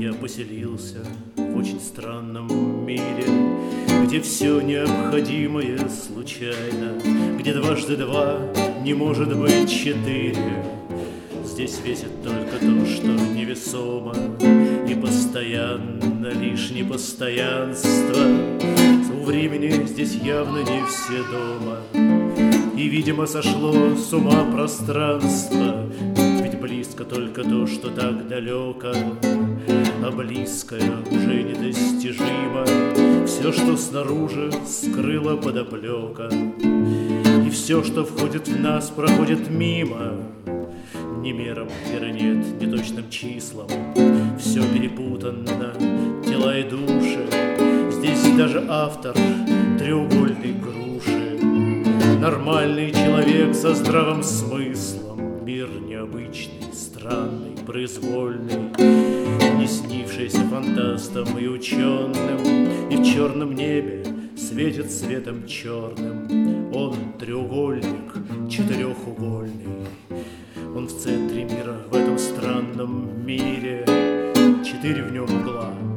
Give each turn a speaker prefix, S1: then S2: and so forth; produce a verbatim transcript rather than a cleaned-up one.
S1: Я поселился в очень странном мире, где все необходимое случайно, где дважды два не может быть четыре. Здесь весит только то, что невесомо, и постоянно лишь непостоянство. У времени здесь явно не все дома, и, видимо, сошло с ума пространство. Ведь близко только то, что так далеко, а близкое уже недостижимо. Все, что снаружи, скрыла подоплека, и все, что входит в нас, проходит мимо. Ни мерам веры нет, ни точным числам, все перепутано, тела и души. Здесь даже автор треугольной груши, нормальный человек со здравым смыслом. Мир необычный, странный, произвольный, не снившийся фантастам и ученым. И в черном небе светит светом черным. Он треугольник четырехугольный. Он в центре мира, в этом странном мире. Четыре в нем угла,